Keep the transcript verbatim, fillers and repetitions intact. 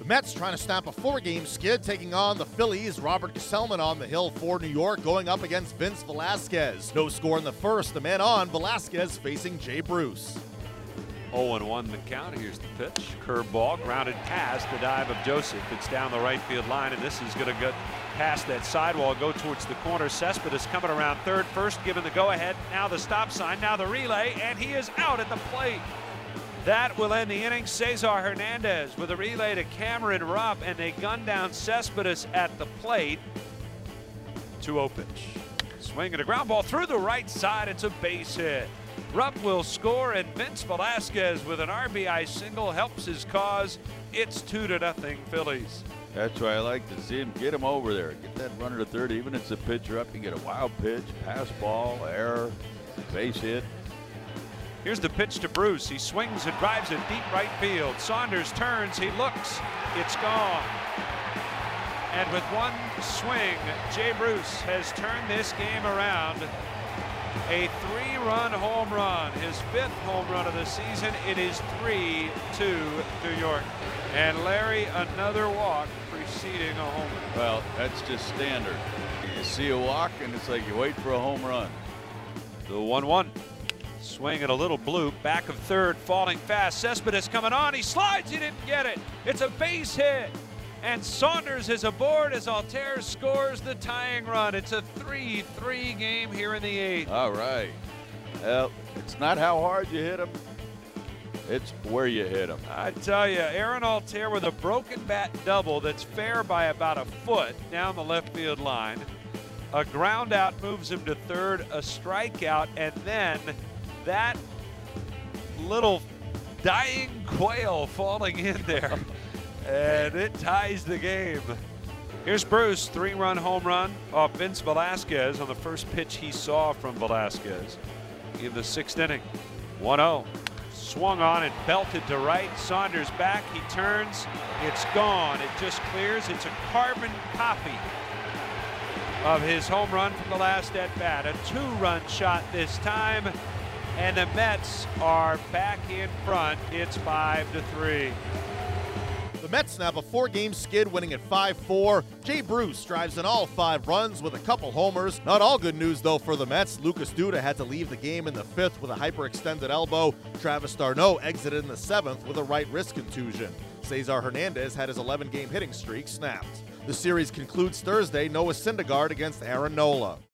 The Mets trying to snap a four-game skid, taking on the Phillies. Robert Gsellman on the hill for New York, going up against Vince Velasquez. No score in the first. The man on, Velasquez facing Jay Bruce. oh and one the count. Here's the pitch. Curveball, grounded past the dive of Joseph. It's down the right field line, and this is going to go past that sidewall, go towards the corner. Cespedes coming around third, first given the go-ahead. Now the stop sign, now the relay, and he is out at the plate. That will end the inning. Cesar Hernandez with a relay to Cameron Rupp, and they gun down Cespedes at the plate. two oh pitch. Swing and a ground ball through the right side. It's a base hit. Rupp will score, and Vince Velasquez with an R B I single helps his cause. It's two to nothing Phillies. That's why I like to see him get him over there. Get that runner to third, even if it's a pitcher up. You get a wild pitch, pass ball, error, base hit. Here's the pitch to Bruce. He swings and drives it deep right field. Saunders turns, he looks, it's gone. And with one swing, Jay Bruce has turned this game around. A three-run home run, his fifth home run of the season. It is three two New York. And Larry, another walk preceding a home run. Well, that's just standard. You see a walk, and it's like you wait for a home run. The one one. Swing at a little bloop, back of third, falling fast. Cespedes coming on, he slides, he didn't get it. It's a base hit. And Saunders is aboard as Altair scores the tying run. It's a three three game here in the eighth. All right. Well, it's not how hard you hit him. It's where you hit him. I tell you, Aaron Altair with a broken bat double that's fair by about a foot down the left field line. A ground out moves him to third, a strikeout, and then that little dying quail falling in there. And it ties the game. Here's Bruce, three-run home run off Vince Velasquez on the first pitch he saw from Velasquez in the sixth inning. one oh. Swung on and belted to right. Saunders back, he turns, it's gone. It just clears. It's a carbon copy of his home run from the last at-bat. A two-run shot this time, and the Mets are back in front. It's five to three. The Mets snap a four-game skid, winning at five four. Jay Bruce drives in all five runs with a couple homers. Not all good news, though, for the Mets. Lucas Duda had to leave the game in the fifth with a hyperextended elbow. Travis d'Arnaud exited in the seventh with a right wrist contusion. Cesar Hernandez had his eleven-game hitting streak snapped. The series concludes Thursday. Noah Syndergaard against Aaron Nola.